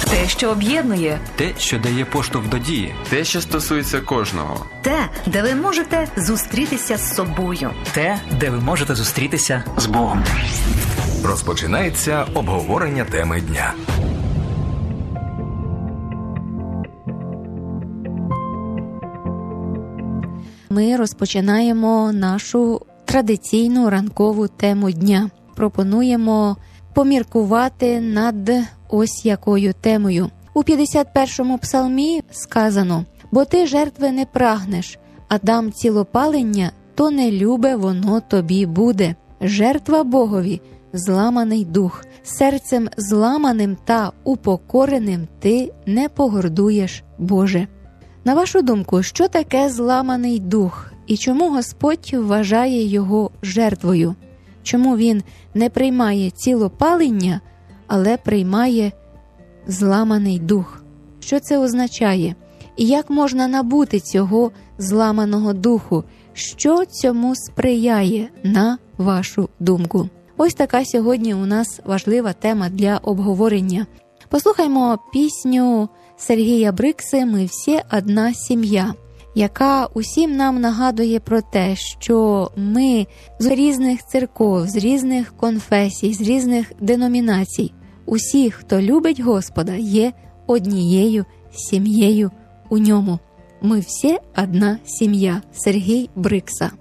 Те, що об'єднує. Те, що дає поштовх до дії. Те, що стосується кожного. Те, де ви можете зустрітися з собою. Те, де ви можете зустрітися з Богом. Розпочинається обговорення теми дня. Ми розпочинаємо нашу традиційну ранкову тему дня. Пропонуємо поміркувати над ось якою темою. У 51-му псалмі сказано: «Бо ти жертви не прагнеш, а дам цілопалення, то не любе воно тобі буде. Жертва Богові – зламаний дух, серцем зламаним та упокореним ти не погордуєш, Боже». На вашу думку, що таке зламаний дух і чому Господь вважає його жертвою? Чому Він не приймає цілопалення, але приймає зламаний дух? Що це означає? І як можна набути цього зламаного духу? Що цьому сприяє, на вашу думку? Ось така сьогодні у нас важлива тема для обговорення. Послухаймо пісню Сергія Брикси «Ми всі одна сім'я», яка усім нам нагадує про те, що ми з різних церков, з різних конфесій, з різних деномінацій, усі, хто любить Господа, є однією сім'єю у ньому. Ми всі одна сім'я. Сергій Брикса.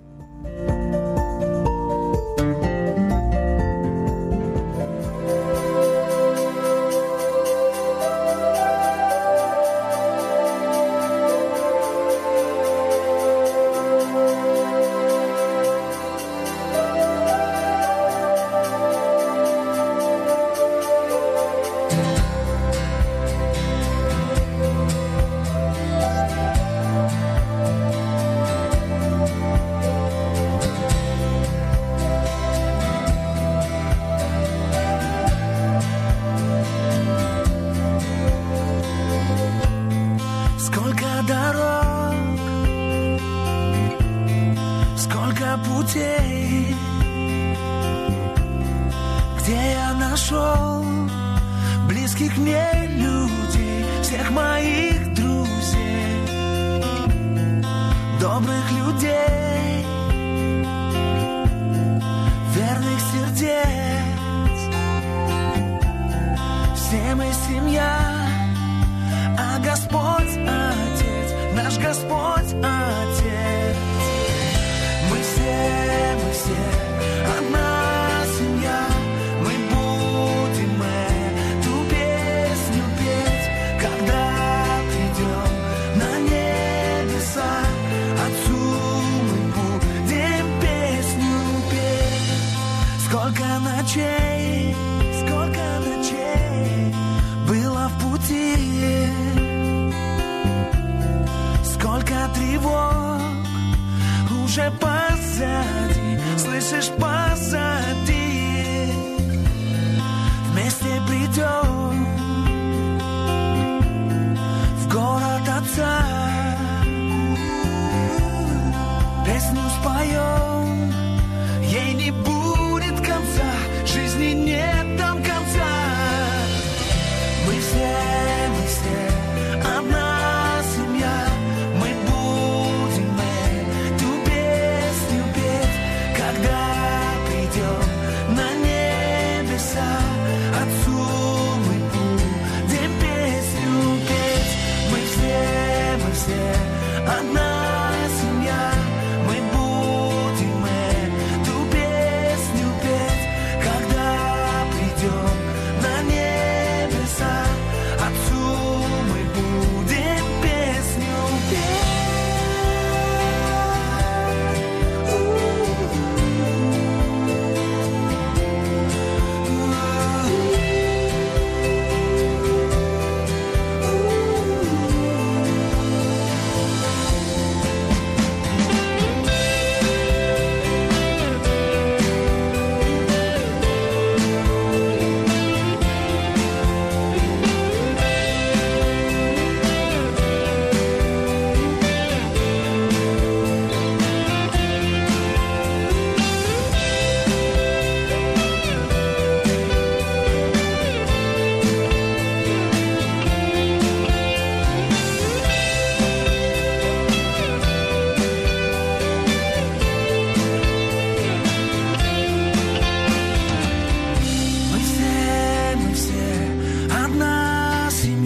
Путей, где я нашел близких мне людей, всех моих друзей, добрых людей, верных сердец. Все мы семья, а Господь Отец, наш Господь Отец. Мы все одна семья, мы будем эту песню петь, когда придем на небеса. Отцу мы будем песню петь. Сколько ночей было в пути, сколько тревог уже позади, слышишь, позади. Вместе придем в город Отца, песню споем, ей не будет конца, жизни нет там конца. Мы все одна семья, мы будем когда придем на небеса. Отцу мы будем песню петь. Мы все одна семья, мы будем эту песню петь, когда придем на небеса. Отцу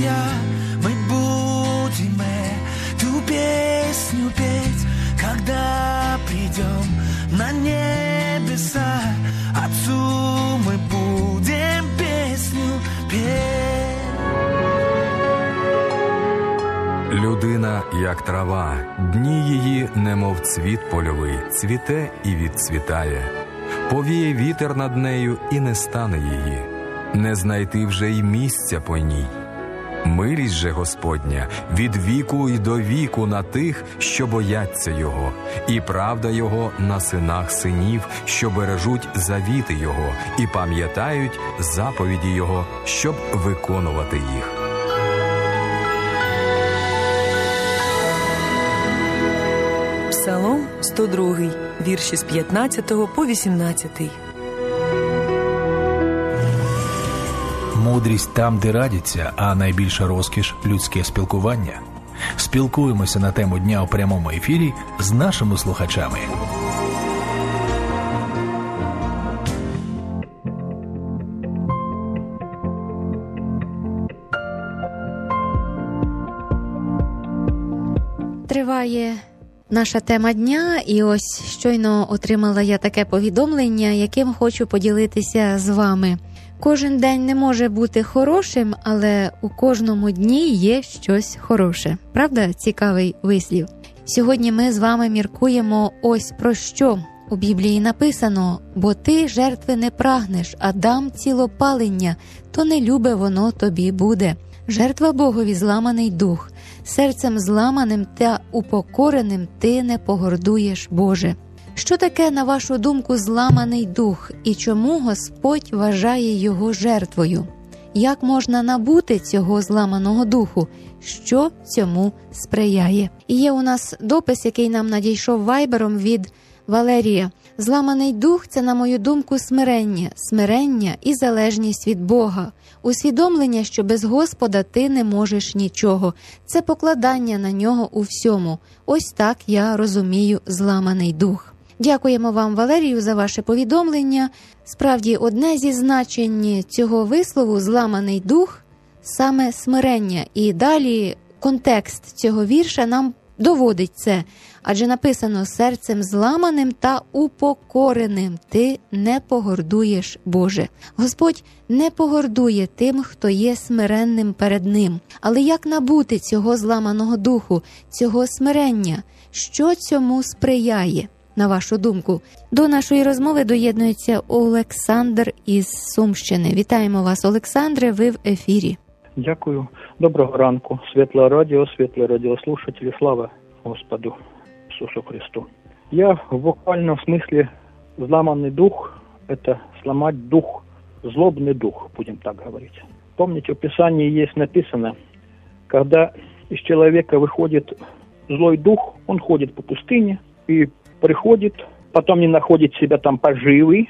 дня мы будем эту песню петь, когда придем на небеса. Отцу мы будем песню петь. Людина, як трава, дні її, немов цвіт польовий, цвіте і відцвітає. Повіє вітер над нею, і не стане її, не знайти вже й місця по ній. Милість же Господня від віку й до віку на тих, що бояться Його, і правда Його на синах синів, що бережуть завіти Його і пам'ятають заповіді Його, щоб виконувати їх. Псалом 102, вірші з 15 по 18. Мудрість там, де радяться, а найбільша розкіш – людське спілкування. Спілкуємося на тему дня у прямому ефірі з нашими слухачами. Триває наша тема дня, і ось щойно отримала я таке повідомлення, яким хочу поділитися з вами. Кожен день не може бути хорошим, але у кожному дні є щось хороше. Правда, цікавий вислів? Сьогодні ми з вами міркуємо ось про що. У Біблії написано: «Бо ти жертви не прагнеш, а дам цілопалення, то не любе воно тобі буде. Жертва Богові зламаний дух, серцем зламаним та упокореним ти не погордуєш, Боже». Що таке, на вашу думку, зламаний дух, і чому Господь вважає його жертвою? Як можна набути цього зламаного духу? Що цьому сприяє? І є у нас допис, який нам надійшов вайбером від Валерія. Зламаний дух – це, на мою думку, смирення і залежність від Бога. Усвідомлення, що без Господа ти не можеш нічого. Це покладання на нього у всьому. Ось так я розумію зламаний дух. Дякуємо вам, Валерію, за ваше повідомлення. Справді, одне зі значень цього вислову «зламаний дух» – саме смирення. І далі контекст цього вірша нам доводить це. Адже написано: «Серцем зламаним та упокореним ти не погордуєш, Боже». Господь не погордує тим, хто є смиренним перед Ним. Але як набути цього зламаного духу, цього смирення? Що цьому сприяє, на вашу думку? До нашої розмови доєднується Олександр із Сумщини. Вітаємо вас, Олександре, ви в ефірі. Дякую. Доброго ранку. Світле радіослушателі. Слава Господу Ісусу Христу. Я в буквальном смысле зламанный дух – это сломать дух, злобный дух, будем так говорить. Помните, в Писании есть написано, когда из человека выходит злой дух, он ходит по пустыне и приходит, потом не находит себя там поживы.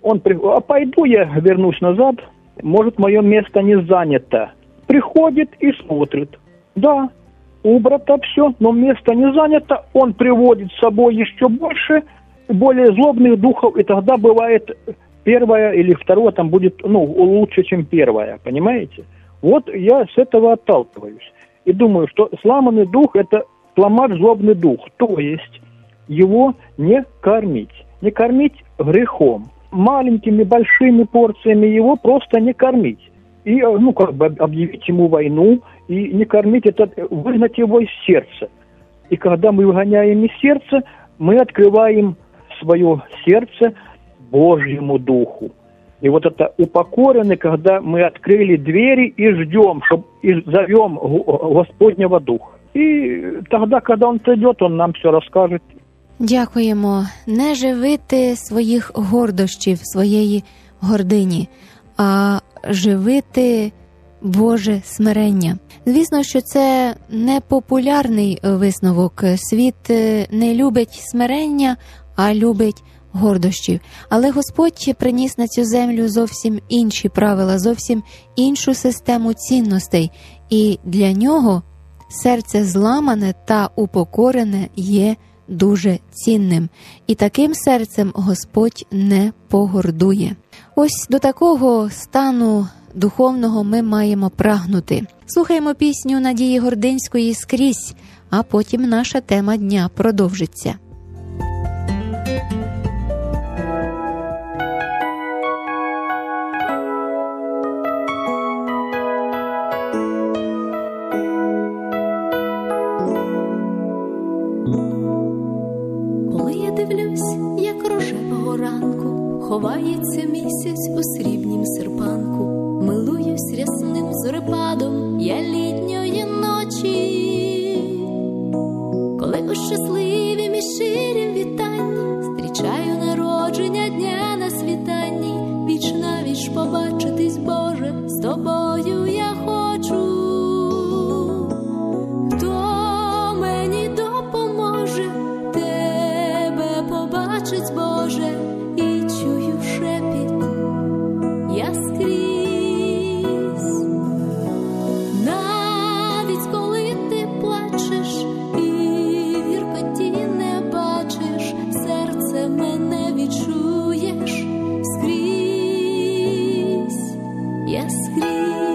А пойду я, вернусь назад, может, мое место не занято. Приходит и смотрит. Да, убрато все, но место не занято. Он приводит с собой еще больше, более злобных духов, и тогда бывает первое или второе там будет, лучше, чем первое, понимаете? Вот я с этого отталкиваюсь. И думаю, что сломанный дух – это сломать злобный дух, то есть его не кормить грехом. Маленькими, большими порциями его просто не кормить. И, объявить ему войну, и не кормить, это выгнать его из сердца. И когда мы выгоняем из сердца, мы открываем свое сердце Божьему Духу. И вот это упокоренный, когда мы открыли двери и ждем, и зовем Господнего Духа. И тогда, когда Он придет, Он нам все расскажет. Дякуємо. Не живити своїх гордощів, своєї гордині, а живити Боже смирення. Звісно, що це не популярний висновок. Світ не любить смирення, а любить гордощів. Але Господь приніс на цю землю зовсім інші правила, зовсім іншу систему цінностей. І для нього серце зламане та упокорене є дуже цінним. І таким серцем Господь не погордує. Ось до такого стану духовного ми маємо прагнути. Слухаємо пісню Надії Гординської «Скрізь», а потім наша тема дня продовжиться. Коли я дивлюсь, як рожевого ранку ховається місяць у срібнім серпанку, милуюсь рясним зорепадом я літньої ночі. Коли у щасливім і щирім вітанні зустрічаю народження дня на світанні, віч навіч побачитись, Боже, з тобою я хочу. Хто мені допоможе, тебе побачить, Боже, і чую шепіт я скрізь. Навіть коли ти плачеш і в гіркоті не бачиш, серце мене відчуєш скрізь, я скрізь.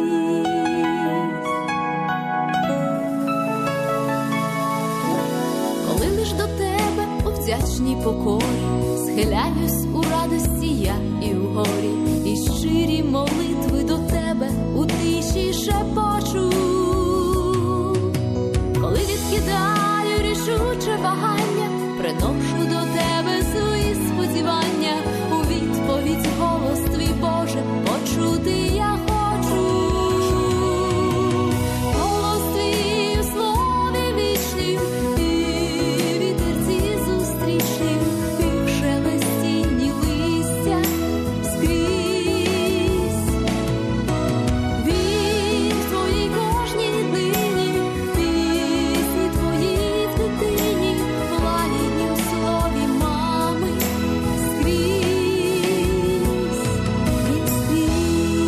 Коли лиш до тебе у вдячній покорі схиляюсь у радості я і в горі, і щирі молитви до тебе у тиші шепочу. Коли відкидаю рішуче вагання, приношу до тебе свої сподівання, у відповідь голос твій, Боже, почути я хочу. Голос твій у слові вічнім, і вітерці зустрічнім, і в шелестінні листя скрізь. Він в твоїй кожній днині, пісні твої в дитині, в лагіднім слові мами скрізь, він скрізь.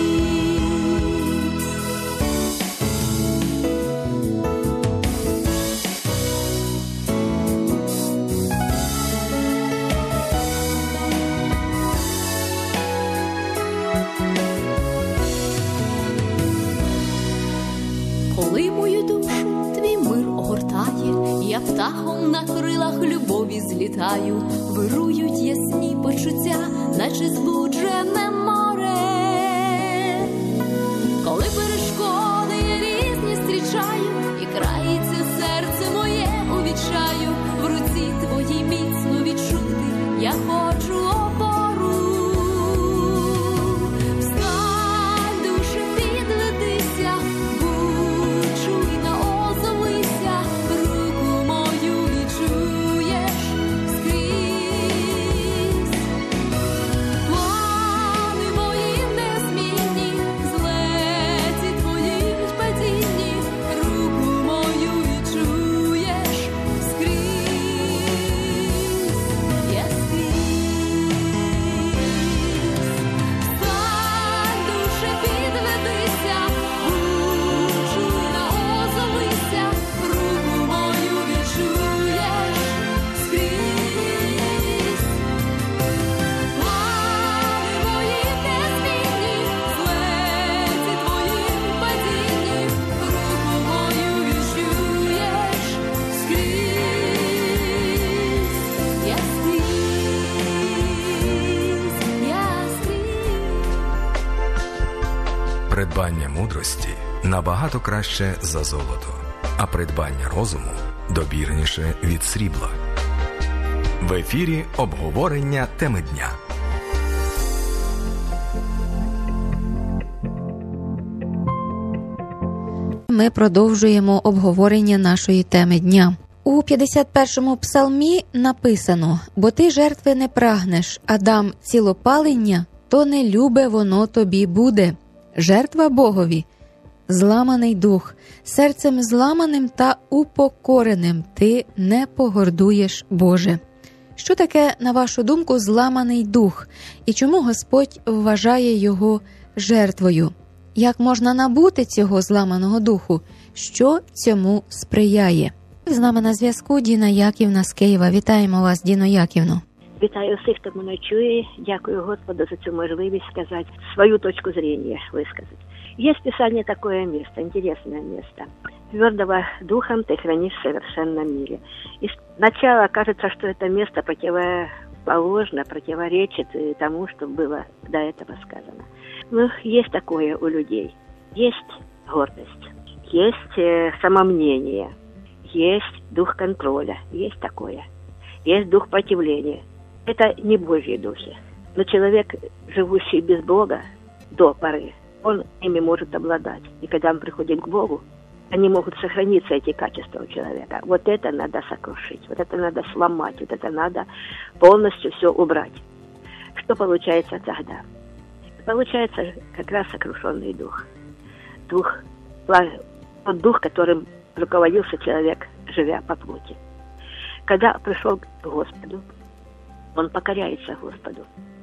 Коли мою душу твій мир огортає, я птахом на крилах любові злітаю, вирують ясні почуття, наче збуджене море. Коли перешкоди я різні зустрічаю, і крається серце моє у відчаю, в руці твоїй міцно відчути я хочу опору. Встань, душе, підведися, будь чуйна, озовися, руку мою відчуєш скрізь. Плани мої незмінні, злеті твої в падінні, руку мою відчуєш скрізь, я скрізь. Встань, душе, підведися, будь чуйна, озовися, руку мою відчуєш скрізь. Плани мої незмінні, злеті твої в падінні, руку мою відчуєш скрізь, я скрізь, я скрізь. Придбання мудрості набагато краще за золото, а придбання розуму добірніше від срібла. В ефірі обговорення теми дня. Ми продовжуємо обговорення нашої теми дня. У 51-му псалмі написано: «Бо ти жертви не прагнеш, а дам цілопалення, то не любе воно тобі буде. Жертва Богові – зламаний дух, серцем зламаним та упокореним ти не погордуєш, Боже». Що таке, на вашу думку, зламаний дух? І чому Господь вважає його жертвою? Як можна набути цього зламаного духу? Що цьому сприяє? З нами на зв'язку Діна Яківна з Києва. Вітаємо вас, Діно Яківно. Вітаю всіх, хто мене чує. Дякую Господу за цю можливість сказать свою точку зрения, высказать. Есть в Писании такое место, интересное место. Твердого духом ты хранишь в совершенном мире. И сначала кажется, что это место противоположно, противоречит тому, что было до этого сказано. Но есть такое у людей. Есть гордость, есть самомнение, есть дух контроля, есть такое. Есть дух противления. Это не Божьи духи. Но человек, живущий без Бога до поры, он ими может обладать. И когда он приходит к Богу, они могут сохраниться, эти качества у человека. Вот это надо сокрушить, вот это надо сломать, вот это надо полностью все убрать. Что получается тогда? Получается как раз сокрушенный дух. Тот дух, которым руководился человек, живя по плоти. Когда пришел к Господу, он покоряется Господу.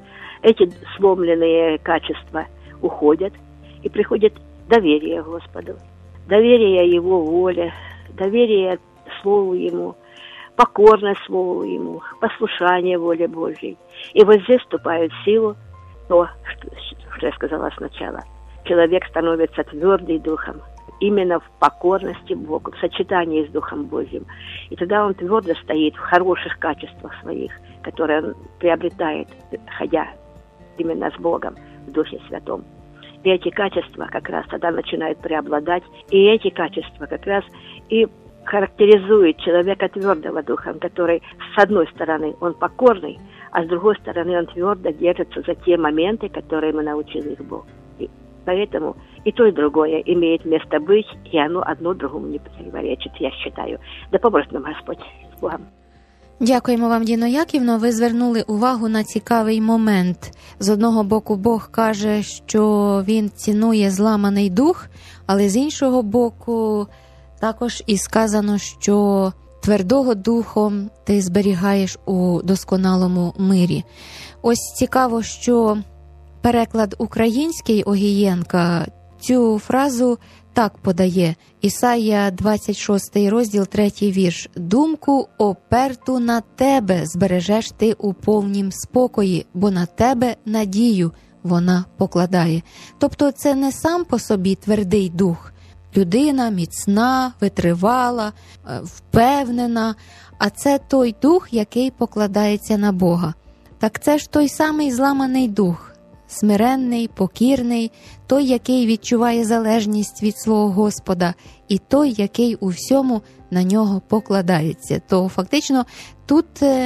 Эти сломленные качества уходят, и приходит доверие Господу, доверие Его воле, доверие Слову Ему, покорность Слову Ему, послушание воле Божьей. И вот здесь вступает в силу то, что я сказала сначала. Человек становится твердый духом, именно в покорности Богу, в сочетании с Духом Божьим. И тогда он твердо стоит в хороших качествах своих, которые он приобретает, ходя именно с Богом, в Духе Святом. И эти качества как раз тогда начинают преобладать, и эти качества как раз и характеризуют человека твердого духом, который, с одной стороны, он покорный, а с другой стороны, он твердо держится за те моменты, которые ему научил их Бог. И поэтому и то, и другое имеет место быть, и оно одно другому не противоречит, я считаю. Да поможет нам Господь. С Богом. Дякуємо вам, Діно Яківно. Ви звернули увагу на цікавий момент. З одного боку, Бог каже, що Він цінує зламаний дух, але з іншого боку, також і сказано, що твердого духом ти зберігаєш у досконалому мирі. Ось цікаво, що переклад український Огієнка цю фразу так подає. Ісая 26 розділ, 3 вірш. «Думку оперту на тебе збережеш ти у повнім спокої, бо на тебе надію вона покладає». Тобто це не сам по собі твердий дух. Людина міцна, витривала, впевнена, а це той дух, який покладається на Бога. Так це ж той самий зламаний дух. Смиренний, покірний, той, який відчуває залежність від свого Господа, і той, який у всьому на нього покладається. То фактично тут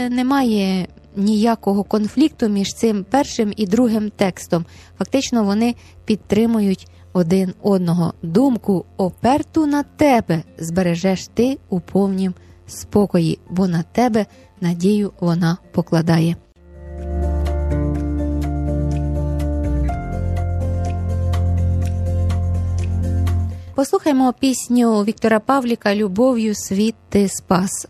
немає ніякого конфлікту між цим першим і другим текстом. Фактично вони підтримують один одного. Думку оперту на тебе збережеш ти у повнім спокої, бо на тебе надію вона покладає. Послухаймо пісню Віктора Павліка «Любов'ю світ ти спас».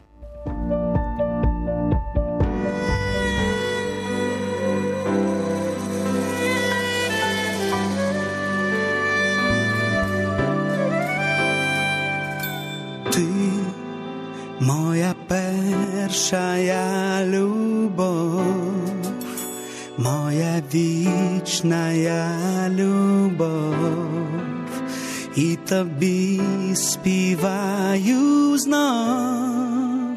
Ти моя першая любов, моя вічная любов. І тобі співаю знов,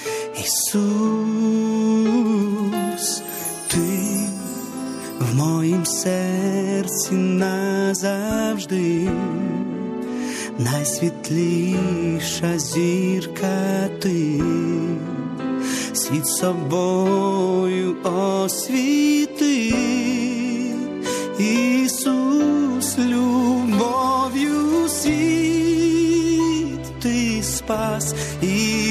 Ісус, ти в моїм серці назавжди, найсвітліша зірка ти, світ собою освіти, Ісус, любов'ю світ ти спас і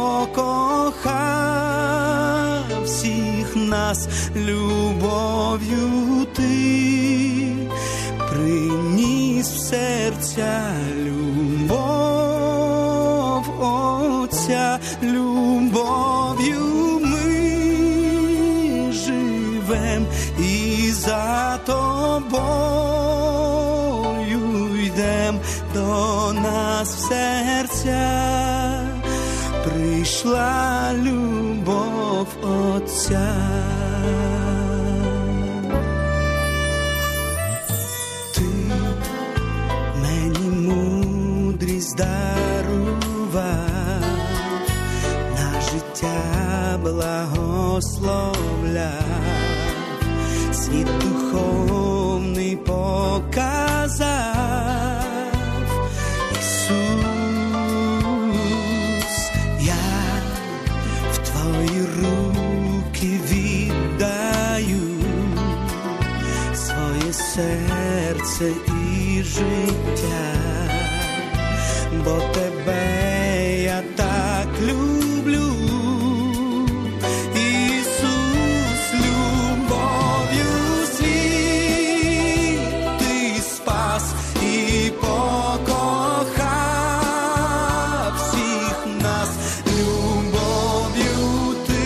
покохав всіх нас, любов'ю ти приніс в серця любов Отця, любов'ю ми живем і за тобою йдем, до нас в серця прийшла любов Отця. Ти мені мудрість дарував, на життя благословляв, світ духовний показав. Ісус, я в Твої руки віддаю своє серце і життя, бо Тебе я так люблю. Ісус, любов'ю світ Ти спас і покохав всіх нас. Любов'ю Ти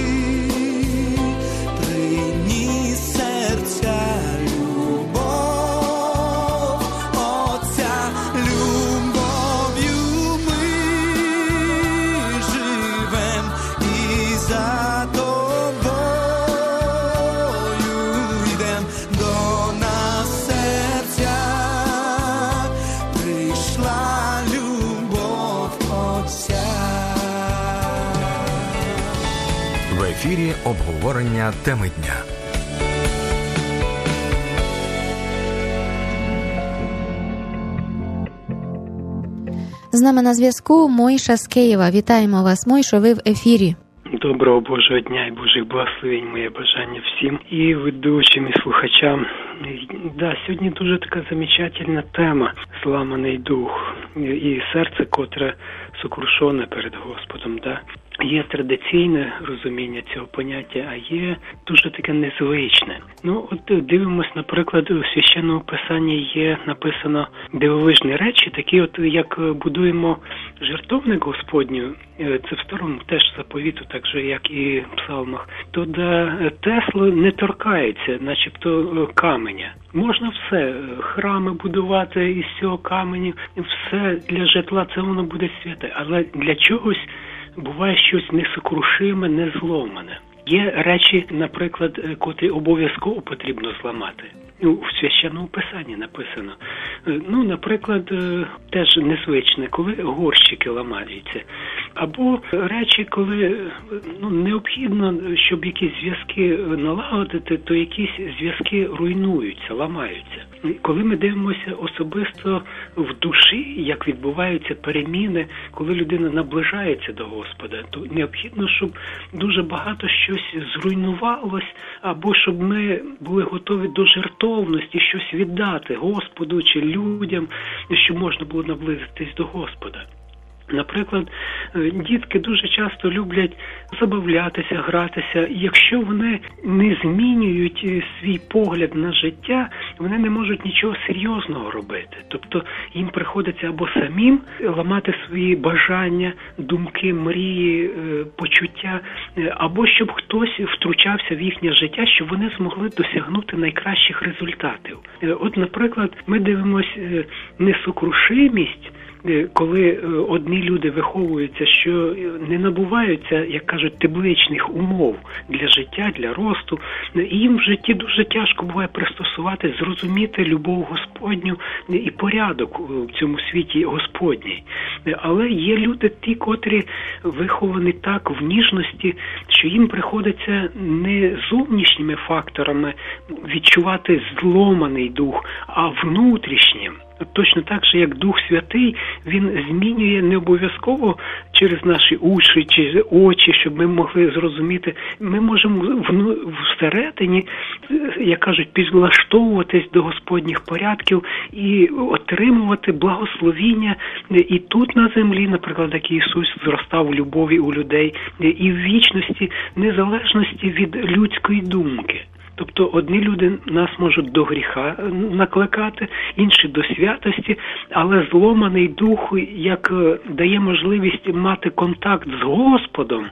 приніс серця, любов Отця. Любов'ю ми живем і за Тобою йдем. До нас серця прийшла любов Отця. В ефірі обговорення теми дня. З нами на зв'язку Мойша з Києва. Вітаємо вас, Мойшо, ви в ефірі. Доброго Божого дня і Божих благословень, моє бажання всім і ведучим, і слухачам. Да, сьогодні дуже така замечательна тема – зламаний дух і серце, котре сокрушене перед Господом. Да. Є традиційне розуміння цього поняття, а є дуже таке незвичне. Ну, от дивимось, наприклад, у Священному Писанні є написано дивовижні речі, такі от, як будуємо жертовник Господню, це в старому теж заповіту, так же, як і в псалмах, то де тесло не торкається, начебто каменя. Можна все, храми будувати із цього каменю, все для житла, це воно буде святе, але для чогось буває щось несокрушиме, незломане. Є речі, наприклад, котрі обов'язково потрібно зламати. В Священному Писанні написано. Ну, наприклад, теж незвичне, коли горщики ламаються. Або речі, коли необхідно, щоб якісь зв'язки налагодити, то якісь зв'язки руйнуються, ламаються. Коли ми дивимося особисто в душі, як відбуваються переміни, коли людина наближається до Господа, то необхідно, щоб дуже багато щось зруйнувалось, або щоб ми були готові до жертовності, щось віддати Господу чи людям, щоб можна було наблизитись до Господа. Наприклад, дітки дуже часто люблять забавлятися, гратися, і якщо вони не змінюють свій погляд на життя, вони не можуть нічого серйозного робити. Тобто їм приходиться або самим ламати свої бажання, думки, мрії, почуття, або щоб хтось втручався в їхнє життя, щоб вони змогли досягнути найкращих результатів. От, наприклад, ми дивимося несокрушимість, коли одні люди виховуються, що не набуваються, як кажуть, табличних умов для життя, для росту, і їм в житті дуже тяжко буває пристосувати, зрозуміти любов Господню і порядок в цьому світі Господній. Але є люди ті, котрі виховані так в ніжності, що їм приходиться не зовнішніми факторами відчувати зломаний дух, а внутрішнім. Точно так же, як Дух Святий, він змінює не обов'язково через наші уші чи очі, щоб ми могли зрозуміти. Ми можемо всередині, як кажуть, підлаштовуватись до Господніх порядків і отримувати благословіння і тут на землі, наприклад, як Ісус зростав у любові у людей, і в вічності, незалежності від людської думки. Тобто одні люди нас можуть до гріха накликати, інші до святості, але зломаний дух, як дає можливість мати контакт з Господом,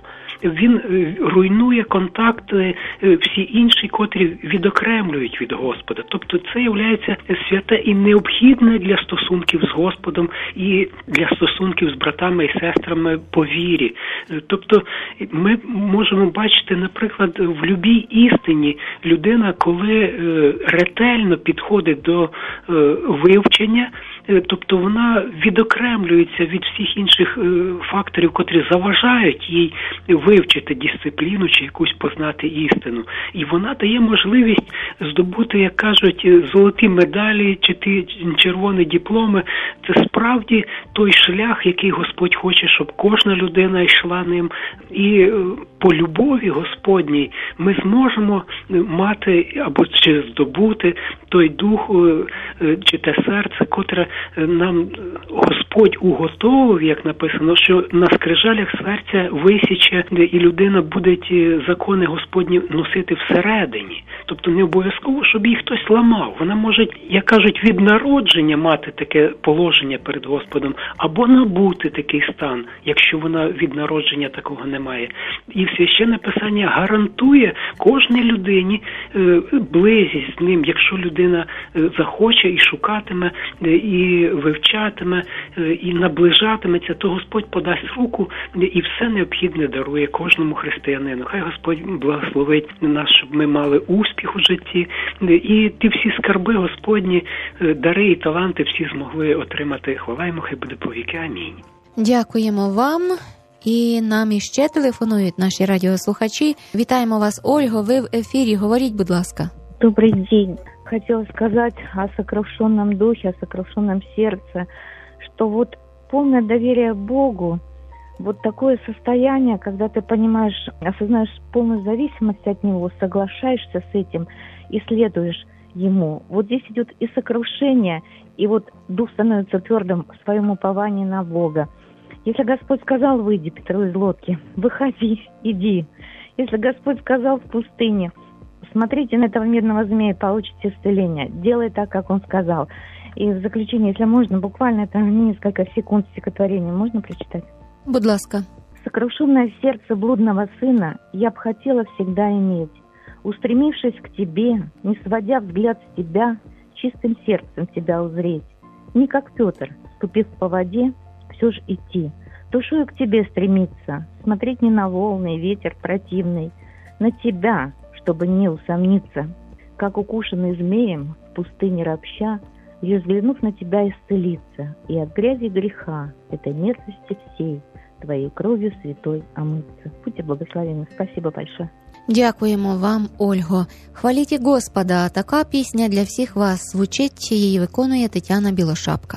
він руйнує контакти всі інші, котрі відокремлюють від Господа. Тобто це є святе і необхідне для стосунків з Господом і для стосунків з братами і сестрами по вірі. Тобто ми можемо бачити, наприклад, в любій істині людина, коли ретельно підходить до вивчення, тобто вона відокремлюється від всіх інших факторів, котрі заважають їй вивчити дисципліну чи якусь познати істину. І вона дає можливість здобути, як кажуть, золоті медалі чи ті червоні дипломи. Це справді той шлях, який Господь хоче, щоб кожна людина йшла ним. І по любові Господній ми зможемо мати або чи здобути той дух чи те серце, котре нам Господь уготовив, як написано, що на скрижалях серця висіче, і людина буде ті закони Господні носити всередині. Тобто не обов'язково, щоб їх хтось ламав. Вона може, як кажуть, від народження мати таке положення перед Господом, або набути такий стан, якщо вона від народження такого не має. І Священне Писання гарантує кожній людині близість з ним, якщо людина захоче і шукатиме, і вивчатиме, і наближатиметься, то Господь подасть руку і все необхідне дарує кожному християнину. Хай Господь благословить нас, щоб ми мали успіх у житті, і ті всі скарби Господні, дари і таланти всі змогли отримати. Хвала йому, хай буде повіки. Амінь. Дякуємо вам. І нам іще телефонують наші радіослухачі. Вітаємо вас, Ольго, ви в ефірі. Говоріть, будь ласка. Добрый день. Хотела сказать о сокрушенном духе, о сокрушенном сердце, что вот полное доверие Богу, вот такое состояние, когда ты понимаешь, осознаешь полную зависимость от Него, соглашаешься с этим и следуешь Ему. Вот здесь идет и сокрушение, и вот дух становится твердым в своем уповании на Бога. Если Господь сказал, выйди, Петру, из лодки, выходи, иди. Если Господь сказал в пустыне, смотрите на этого медного змея, получите исцеление. Делай так, как Он сказал. И в заключение, если можно, буквально это несколько секунд стихотворения можно прочитать? Будь ласка. «Сокрушенное сердце блудного сына я б хотела всегда иметь, устремившись к тебе, не сводя взгляд с тебя, чистым сердцем тебя узреть. Не как Петр, ступив по воде, все ж идти, душою к тебе стремиться, смотреть не на волны, ветер противный, на тебя, чтобы не усомниться, как укушенный змеем в пустыне ропща, лишь взглянув на тебя исцелиться, и от грязи греха, этой мерзости всей, твоей кровью святой омыться». Будьте благословенны. Спасибо большое. Дякуємо вам, Ольго. Хваліть Господа. Така пісня для всіх вас звучить, її виконує Тетяна Білошапка.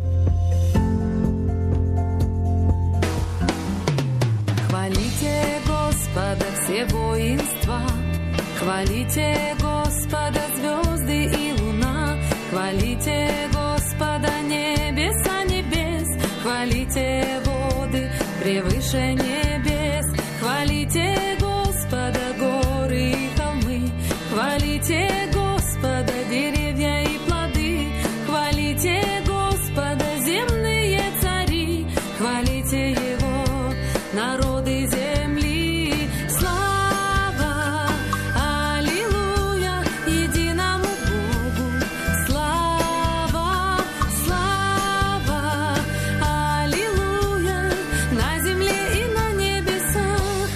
Хвалите Господа все воинства, хвалите Господа звезды и луна, хвалите Господа небеса небес, хвалите воды превыше небес, хвалите Господа горы и холмы, хвалите Господа деревья и плоды, хвалите Господа земные цари, хвалите Его народы земли. Слава, аллилуйя, единому Богу. Слава, слава, аллилуйя, на земле и на небесах.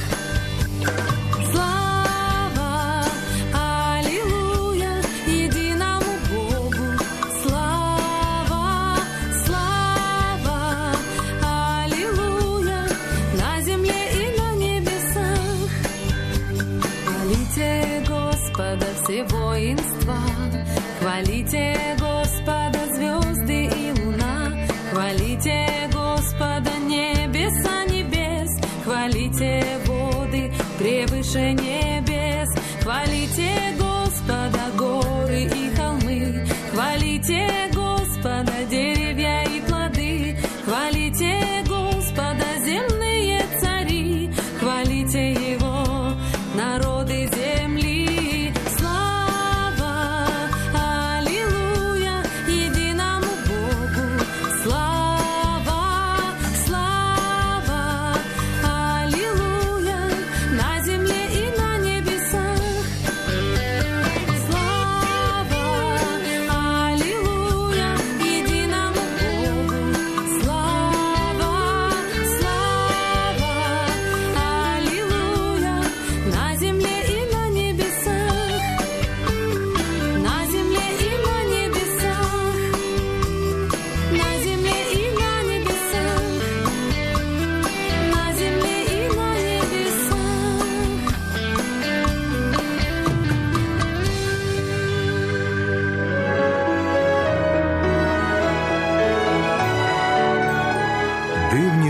Слава, аллилуйя, единому Богу. Слава, слава, аллилуйя, на земле и на небесах. Хвалите Господа все воинства, хвалите Господа звезды и луна, хвалите Господа небеса небес, хвалите воды превыше небес, хвалите Господа горы и холмы, хвалите Господа деревья и плоды, хвалите Господа земные цари, хвалите Его народы земли. Слава, аллилуйя, единому Богу. Слава, слава, аллилуйя,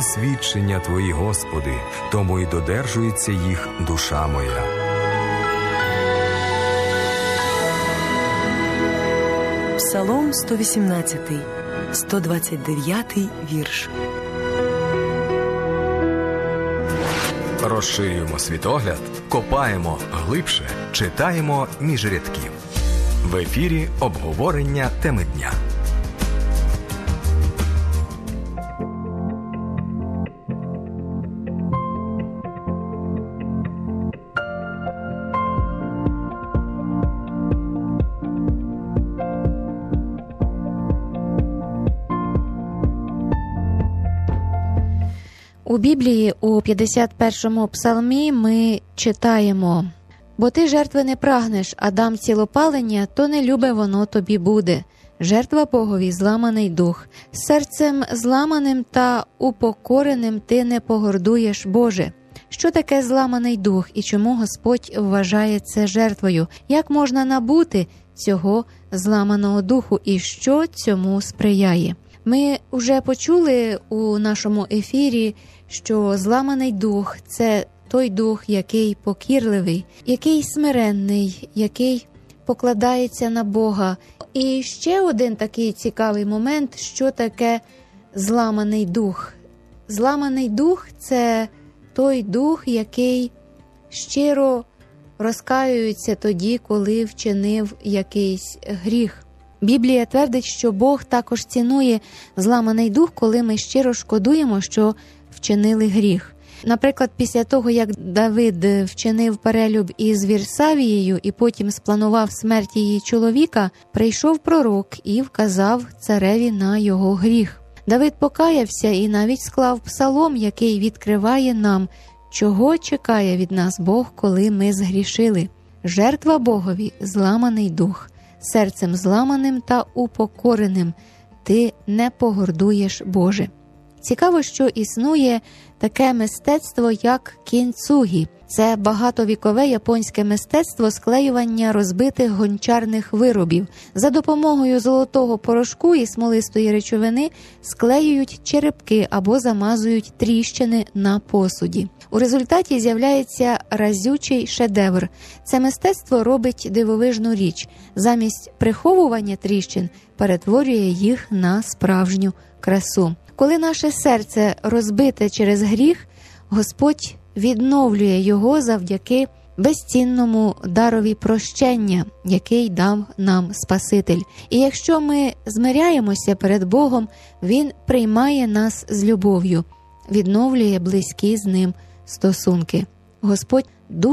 свідчення Твої, Господи, тому й додержується їх душа моя. Псалом 118, 129 вірш. Розширюємо світогляд, копаємо глибше, читаємо між рядків. В ефірі обговорення теми дня. У Біблії у 51-му псалмі ми читаємо: «Бо ти жертви не прагнеш, а дам цілопалення, то не любе воно тобі буде. Жертва Богові зламаний дух. Серцем зламаним та упокореним ти не погордуєш, Боже». Що таке зламаний дух і чому Господь вважає це жертвою? Як можна набути цього зламаного духу і що цьому сприяє? Ми вже почули у нашому ефірі, що зламаний дух – це той дух, який покірливий, який смиренний, який покладається на Бога. І ще один такий цікавий момент, що таке зламаний дух. Зламаний дух – це той дух, який щиро розкаюється тоді, коли вчинив якийсь гріх. Біблія твердить, що Бог також цінує зламаний дух, коли ми щиро шкодуємо, що вчинили гріх. Наприклад, після того, як Давид вчинив перелюб із Вірсавією і потім спланував смерть її чоловіка, прийшов пророк і вказав цареві на його гріх. Давид покаявся і навіть склав псалом, який відкриває нам, чого чекає від нас Бог, коли ми згрішили. Жертва Богові – зламаний дух. Серцем зламаним та упокореним ти не погордуєш, Боже. Цікаво, що існує таке мистецтво, як кінцугі. Це багатовікове японське мистецтво склеювання розбитих гончарних виробів. За допомогою золотого порошку і смолистої речовини склеюють черепки або замазують тріщини на посуді. У результаті з'являється разючий шедевр. Це мистецтво робить дивовижну річ. Замість приховування тріщин перетворює їх на справжню красу. Коли наше серце розбите через гріх, Господь відновлює його завдяки безцінному дарові прощення, який дав нам Спаситель. І якщо ми змиряємося перед Богом, Він приймає нас з любов'ю, відновлює близькі з Ним стосунки. Господь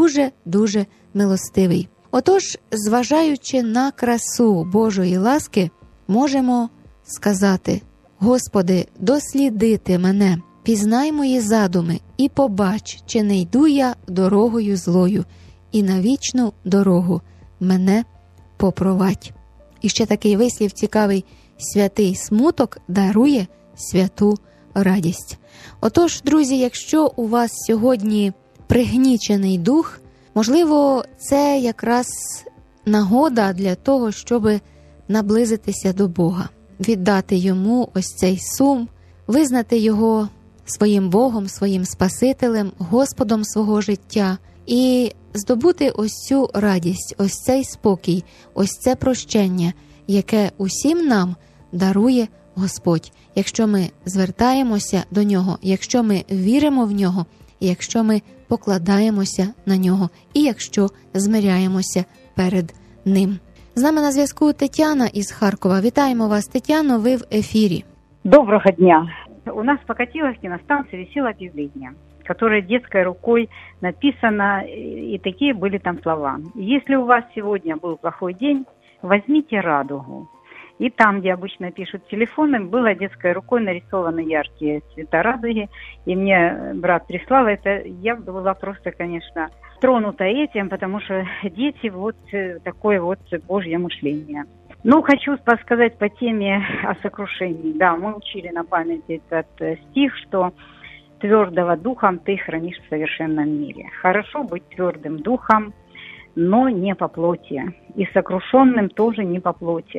дуже милостивий. Отож, зважаючи на красу Божої ласки, можемо сказати: «Господи, досліди Ти мене, пізнай мої задуми і побач, чи не йду я дорогою злою, і на вічну дорогу мене попровадь». І ще такий вислів цікавий: «Святий смуток дарує святу радість». Отож, друзі, якщо у вас сьогодні пригнічений дух, можливо, це якраз нагода для того, щоб наблизитися до Бога, віддати Йому ось цей сум, визнати Його своїм Богом, своїм Спасителем, Господом свого життя і здобути ось цю радість, ось цей спокій, ось це прощення, яке усім нам дарує Господь, якщо ми звертаємося до Нього, якщо ми віримо в Нього, якщо ми покладаємося на Нього і якщо змиряємося перед Ним. З нами на зв'язку Тетяна із Харкова. Вітаємо вас, Тетяно, ви в ефірі. Доброго дня. У нас в Покатиловке на станции висело объявление, которое детской рукой написано, и такие были там слова: «Если у вас сегодня был плохой день, возьмите радугу». И там, где обычно пишут телефоном, было детской рукой нарисованы яркие цвета радуги. И мне брат прислал это. Я была просто, конечно, тронута этим, потому что дети вот такое вот Божье мышление. Ну, хочу сказать по теме о сокрушении. Да, мы учили на память этот стих, что твердого духом ты хранишь в совершенном мире. Хорошо быть твердым духом, но не по плоти. И сокрушенным тоже не по плоти.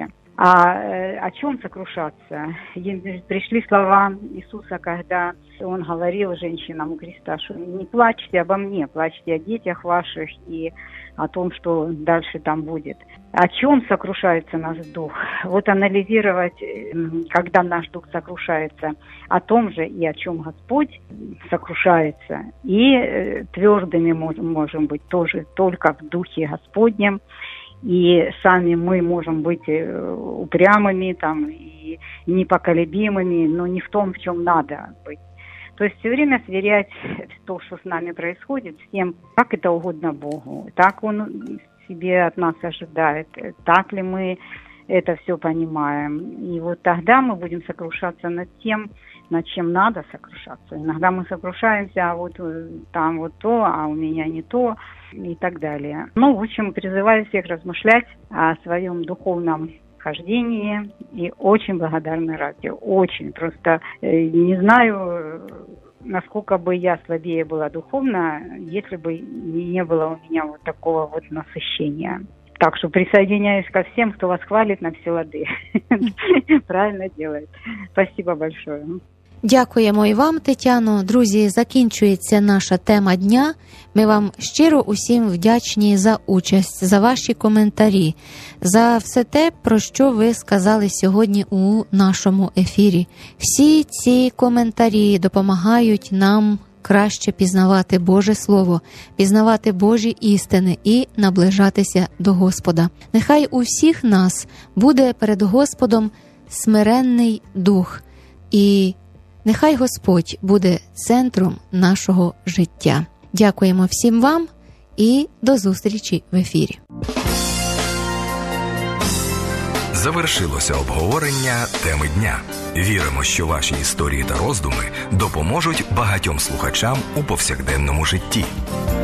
А о чем сокрушаться? Пришли слова Иисуса, когда Он говорил женщинам у креста, что не плачьте обо мне, плачьте о детях ваших и о том, что дальше там будет. О чем сокрушается наш дух? Вот анализировать, когда наш дух сокрушается, о том же и о чем Господь сокрушается. И твердыми можем быть тоже только в Духе Господнем. И сами мы можем быть упрямыми там, и непоколебимыми, но не в том, в чем надо быть. То есть все время сверять то, что с нами происходит, с тем, как это угодно Богу, так Он себе от нас ожидает, так ли мы это все понимаем. И вот тогда мы будем сокрушаться над тем, над чем надо сокрушаться. Иногда мы сокрушаемся, а вот там вот то, а у меня не то, и так далее. Ну, в общем, призываю всех размышлять о своем духовном хождении и очень благодарна радио. Очень. Просто не знаю, насколько бы я слабее была духовно, если бы не было у меня вот такого вот насыщения. Так что присоединяюсь ко всем, кто вас хвалит на все лады. Правильно делает. Спасибо большое. Дякуємо і вам, Тетяно. Друзі, закінчується наша тема дня. Ми вам щиро усім вдячні за участь, за ваші коментарі, за все те, про що ви сказали сьогодні у нашому ефірі. Всі ці коментарі допомагають нам краще пізнавати Боже Слово, пізнавати Божі істини і наближатися до Господа. Нехай у всіх нас буде перед Господом смиренний дух, і нехай Господь буде центром нашого життя. Дякуємо всім вам і до зустрічі в ефірі. Завершилося обговорення теми дня. Віримо, що ваші історії та роздуми допоможуть багатьом слухачам у повсякденному житті.